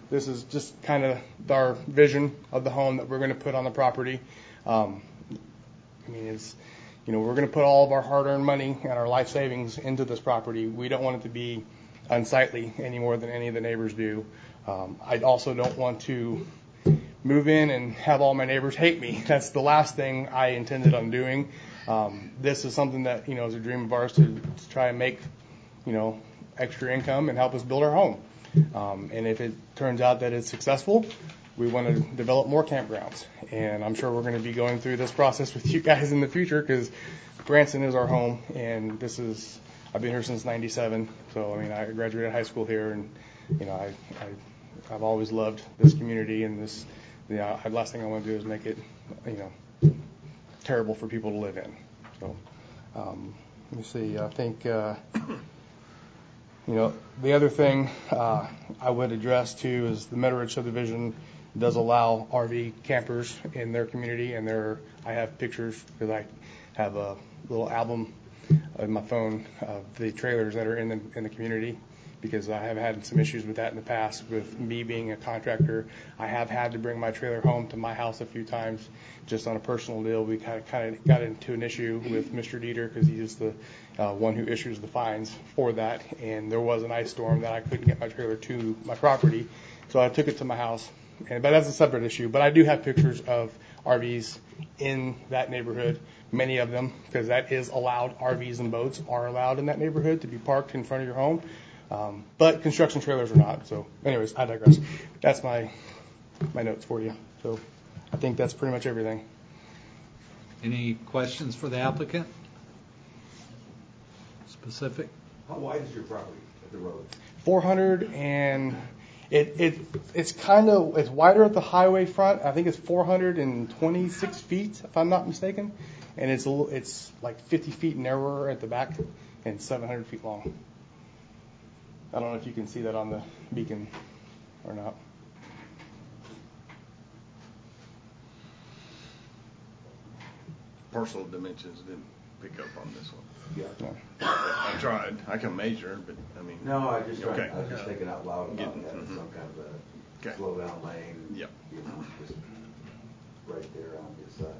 This is just kind of our vision of the home that we're going to put on the property. It's, we're going to put all of our hard-earned money and our life savings into this property. We don't want it to be unsightly any more than any of the neighbors do. I also don't want to move in and have all my neighbors hate me. That's the last thing I intended on doing. This is something that, is a dream of ours to try and make, extra income and help us build our home. And if it turns out that it's successful, we want to develop more campgrounds. And I'm sure we're going to be going through this process with you guys in the future because Branson is our home. And I've been here since 97. So, I graduated high school here. And, I've always loved this community. And this, the last thing I want to do is make it, terrible for people to live in. So, let me see. I think, the other thing I would address too is the Meadow Ridge subdivision does allow RV campers in their community, and I have pictures because I have a little album in my phone of the trailers that are in the community, because I have had some issues with that in the past. With me being a contractor, I have had to bring my trailer home to my house a few times just on a personal deal. We kind of got into an issue with Mr. Dieter because he's the one who issues the fines for that, and there was an ice storm that I couldn't get my trailer to my property, so I took it to my house. But that's a separate issue. But I do have pictures of RVs in that neighborhood, many of them, because that is allowed. RVs and boats are allowed in that neighborhood to be parked in front of your home. But construction trailers are not. So anyways, I digress. That's my notes for you. So I think that's pretty much everything. Any questions for the applicant? Specific? How wide is your property at the road? 400, and it's wider at the highway front. I think it's 426 feet, if I'm not mistaken. And it's like 50 feet narrower at the back and 700 feet long. I don't know if you can see that on the beacon or not. Parcel dimensions didn't pick up on this one. Yeah. No. I tried. I can measure, but No, I was Okay. just thinking out loud about Getting- having mhm. some kind of a Okay. slow down lane. Yep. Just right there on his side.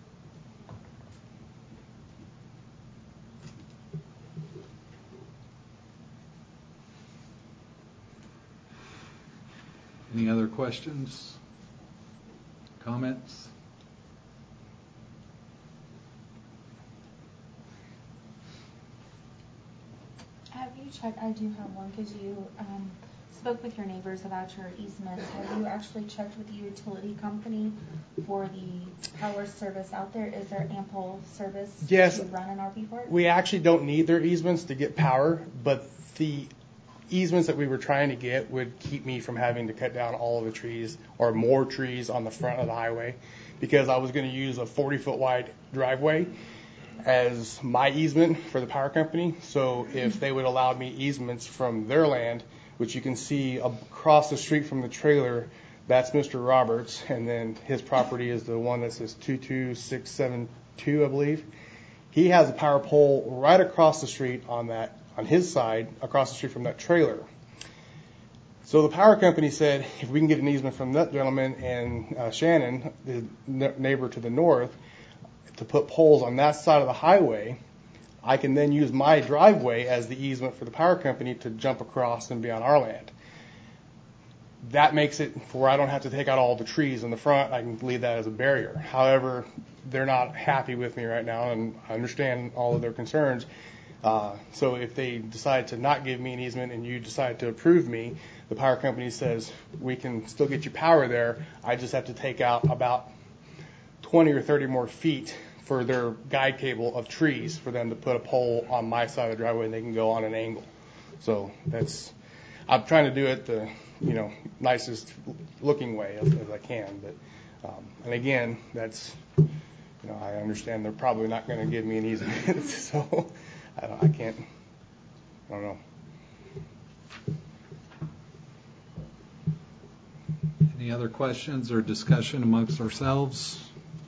Any other questions? Comments? Have you checked, I do have one, because you spoke with your neighbors about your easements. Have you actually checked with the utility company for the power service out there? Is there ample service Yes. to run an RV park? We actually don't need their easements to get power, but the easements that we were trying to get would keep me from having to cut down all of the trees or more trees on the front of the highway, because I was going to use a 40-foot wide driveway as my easement for the power company. So if they would allow me easements from their land, which you can see across the street from the trailer, that's Mr. Roberts, and then his property is the one that says 22672, I believe. He has a power pole right across the street on his side, across the street from that trailer. So the power company said, if we can get an easement from that gentleman and Shannon, the neighbor to the north, to put poles on that side of the highway, I can then use my driveway as the easement for the power company to jump across and be on our land. That makes it where I don't have to take out all the trees in the front. I can leave that as a barrier. However, they're not happy with me right now, and I understand all of their concerns. So if they decide to not give me an easement and you decide to approve me, the power company says, we can still get you power there. I just have to take out about 20 or 30 more feet for their guide cable of trees for them to put a pole on my side of the driveway, and they can go on an angle. So I'm trying to do it the nicest looking way as I can. But and again, that's I understand they're probably not going to give me an easement, so I don't know. Any other questions or discussion amongst ourselves?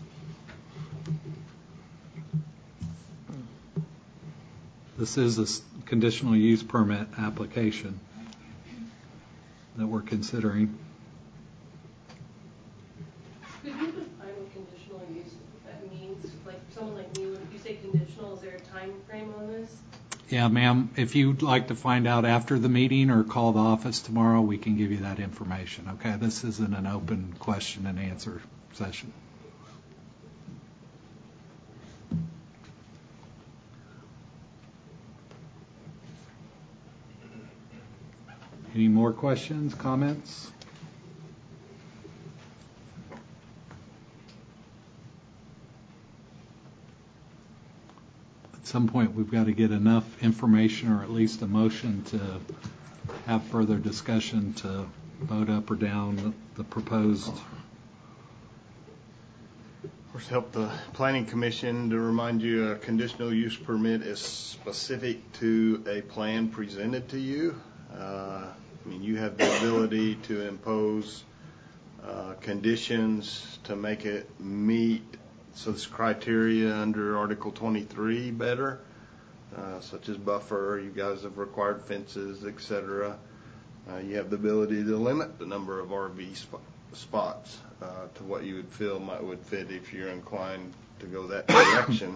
This is a conditional use permit application that we're considering. time frame on this? Yeah, ma'am, if you'd like to find out after the meeting or call the office tomorrow, we can give you that information, okay? This isn't an open question and answer session. Any more questions, comments? At some point, we've got to get enough information or at least a motion to have further discussion to vote up or down the proposed. Of course, help the planning commission to remind you a conditional use permit is specific to a plan presented to you. I mean, you have the ability to impose conditions to make it meet this criteria under Article 23 better, such as buffer. You guys have required fences, etc. You have the ability to limit the number of RV spots to what you would feel would fit if you're inclined to go that direction.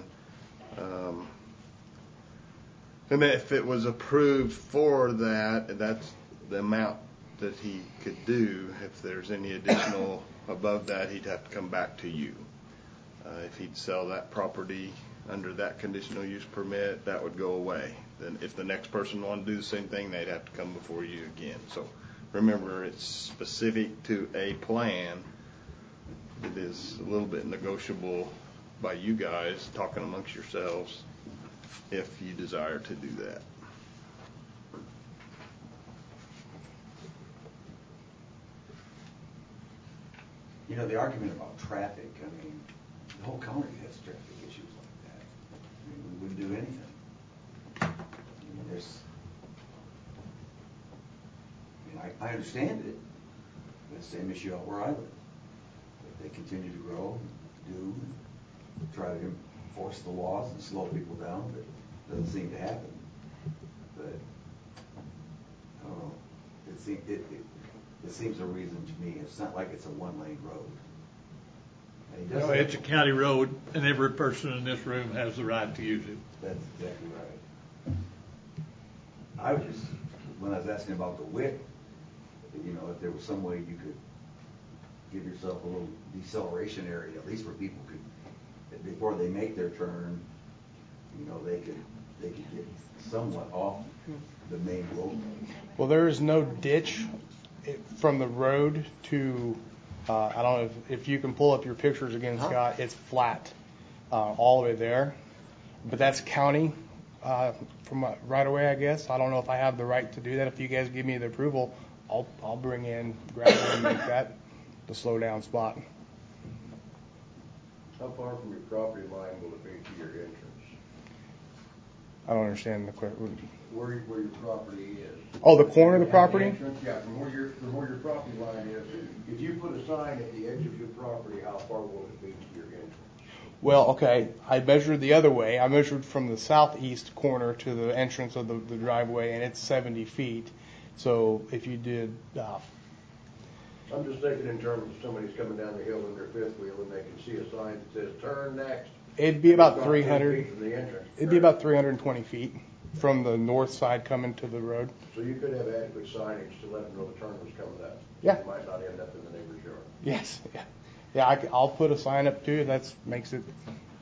And if it was approved for that, that's the amount that he could do. If there's any additional above that, he'd have to come back to you. If he'd sell that property under that conditional use permit, that would go away. Then if the next person wanted to do the same thing, they'd have to come before you again. So remember, it's specific to a plan. It is a little bit negotiable by you guys talking amongst yourselves if you desire to do that. You know, the argument about traffic, I mean, the whole county has traffic issues like that. I mean, we wouldn't do anything. I understand it. It's the same issue out where I live. If they continue to grow, do, try to enforce the laws and slow people down, but it doesn't seem to happen. But, I don't know. It seems a reason to me. It's not like it's a one-lane road. No, it's a county road, and every person in this room has the right to use it. That's exactly right. I was just, when I was asking about the width, you know, if there was some way you could give yourself a little deceleration area, at least where people could, before they make their turn, you know, they could get somewhat off the main road. Well, there is no ditch from the road to, I don't know if you can pull up your pictures again, Scott. It's flat all the way there. But that's county from right away, I guess. I don't know if I have the right to do that. If you guys give me the approval, I'll bring in gravel and make that the slow down spot. How far from your property line will it be to your entrance? I don't understand the question. Where your property is. Oh, the corner of the property? Entrance, yeah, from where your property line is. If you put a sign at the edge of your property, how far will it be to your entrance? Well, okay, I measured the other way. I measured from the southeast corner to the entrance of the driveway, and it's 70 feet. So if you did... I'm just thinking in terms of somebody's coming down the hill in their fifth wheel and they can see a sign that says turn next. It'd be about 300. From the entrance. It'd be about 320 feet from the north side coming to the road. So you could have adequate signage to let them know the turn was coming up. Yeah. You might not end up in the neighbor's yard. Yes. Yeah. I'll put a sign up too. That makes it.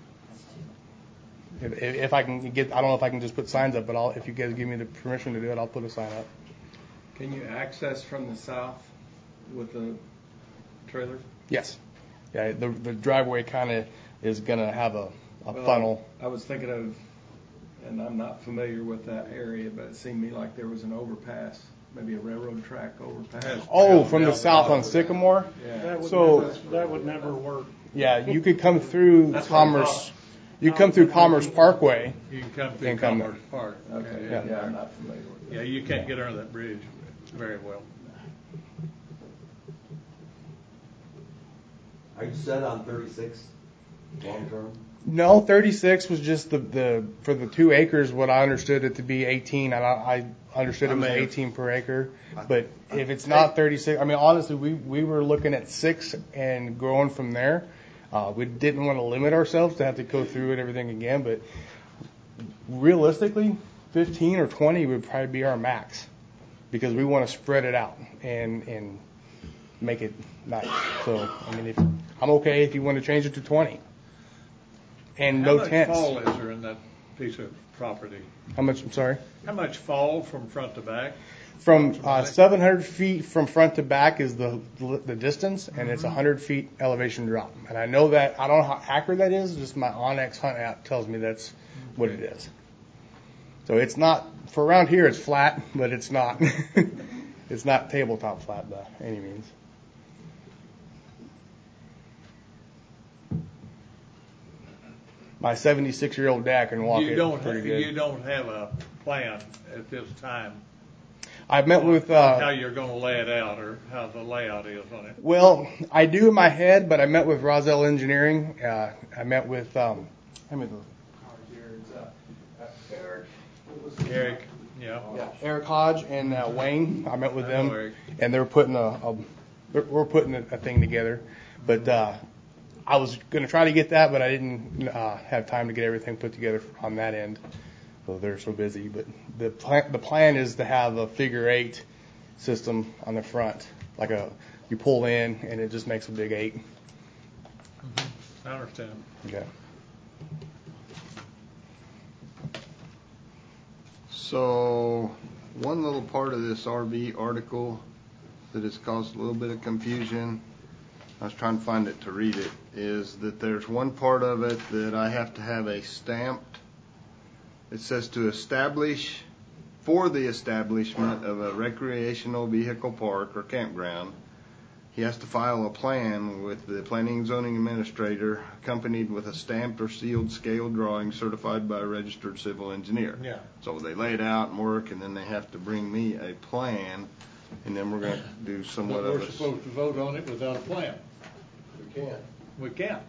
If I can get, I don't know if I can just put signs up, but if you guys give me the permission to do it, I'll put a sign up. Can you access from the south with the trailers? Yes. Yeah. The driveway kind of is gonna have a funnel. I was thinking of, and I'm not familiar with that area, but it seemed to me like there was an overpass, maybe a railroad track overpass. Oh, from the south on Sycamore? Yeah. That would never work. Yeah, you could come through Commerce. You come through Commerce Parkway. You can come through Commerce Park. Okay. Yeah. I'm not familiar with it. Yeah, you can't get under that bridge very well. Are you set on 36 long term? No, 36 was just the for the 2 acres. What I understood it to be 18, and I understood it was 18 per acre. But if it's not 36, I mean honestly, we were looking at 6 and growing from there. We didn't want to limit ourselves to have to go through it everything again, but realistically, 15 or 20 would probably be our max, because we want to spread it out and make it nice. So, I mean, I'm okay if you want to change it to 20. And no tents. How much fall is there in that piece of property? How much, I'm sorry? How much fall from front to back? From 700 feet from front to back is the distance, and it's 100 feet elevation drop. And I know that, I don't know how accurate that is, just my Onyx Hunt app tells me that's what it is. So it's not, for around here it's flat, but it's not, it's not tabletop flat by any means. My 76-year-old dad can walk it pretty good. You don't have a plan at this time? I've met with how you're going to lay it out, or how the layout is on it. Well, I do in my head, but I met with Roselle Engineering. I met with Eric, yeah, Eric Hodge and Wayne. I met with them, and they're putting we're putting a thing together. But I was going to try to get that, but I didn't have time to get everything put together on that end. So they're so busy. But the plan is to have a figure 8 system on the front, like you pull in and it just makes a big 8. Mm-hmm. I understand. Okay. So one little part of this RV article that has caused a little bit of confusion, I was trying to find it to read it, is that there's one part of it that I have to have a stamped. It says to establish, for the establishment of a recreational vehicle park or campground, he has to file a plan with the Planning and Zoning Administrator, accompanied with a stamped or sealed scale drawing certified by a registered civil engineer. Yeah. So they lay it out and work, and then they have to bring me a plan, and then we're going to do somewhat But of we're supposed to vote on it without a plan. We can't. We can't.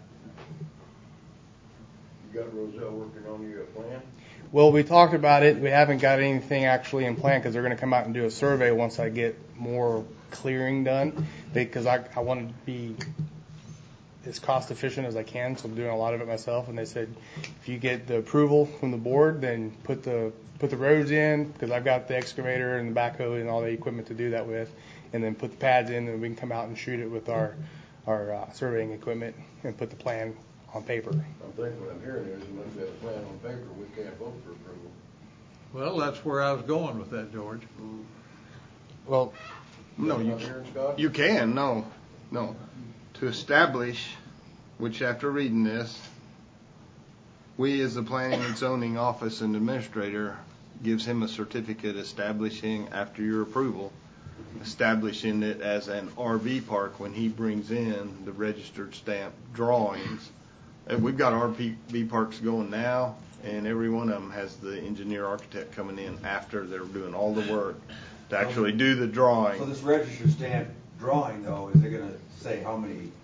You got Roselle working on you a plan? Well, we talked about it. We haven't got anything actually in plan because they're going to come out and do a survey once I get more clearing done, because I want to be as cost efficient as I can, so I'm doing a lot of it myself. And they said, if you get the approval from the board, then put the roads in, because I've got the excavator and the backhoe and all the equipment to do that with, and then put the pads in, and we can come out and shoot it with our surveying equipment and put the plan on paper. I'm thinking what I'm hearing is, unless we have a plan on paper, we can't vote for approval. Well, that's where I was going with that, George. Well, No, you can, no. To establish, which after reading this, we as the Planning and Zoning Office and Administrator gives him a certificate establishing, after your approval, establishing it as an RV park when he brings in the registered stamp drawings. And we've got RV parks going now, and every one of them has the engineer architect coming in after they're doing all the work to actually do the drawing. So this registered stamp drawing, though, is it going to say how many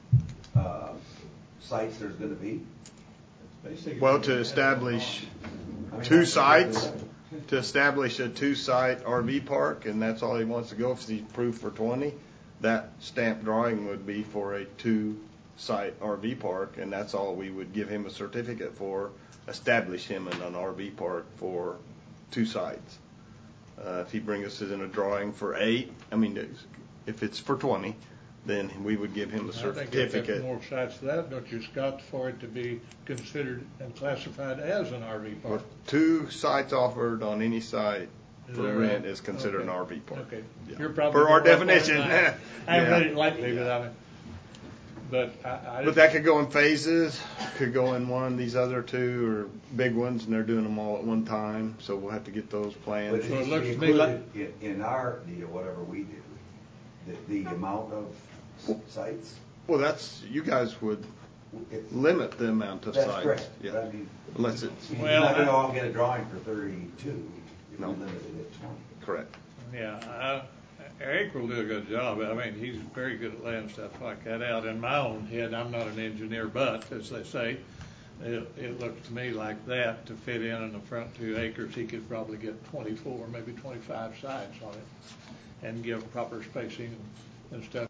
sites there's going to be? Well, to establish two sites, to establish a 2-site RV park, and that's all he wants to go. If he's approved for 20, that stamp drawing would be for a 2-site RV park, and that's all we would give him a certificate for, establish him in an RV park for 2 sites. If he brings us in a drawing for 8, if it's for 20, then we would give him a certificate. I think if more sites to that, don't you, Scott, for it to be considered and classified as an RV park? 2 sites offered on any site for rent is considered an RV park. Okay. Yeah. You're probably for our more up on it definition. than I haven't read it lately, Yeah. but But that could go in phases, could go in one of these other 2 or big ones, and they're doing them all at one time, so we'll have to get those planned. But it So it needs to looks be to me like- included in our deal, whatever we do, the amount of sites. Well, you guys would limit the amount of That's sites. correct. Yeah. But I mean, Unless it's, you're Well, not going to all get a drawing for 32 if No. we limited it to 20. correct. Yeah, Eric will do a good job. I mean, he's very good at laying stuff like that out. In my own head, I'm not an engineer, but, as they say, it looks to me like that to fit in the front 2 acres, he could probably get 24, maybe 25 sites on it and give proper spacing and stuff.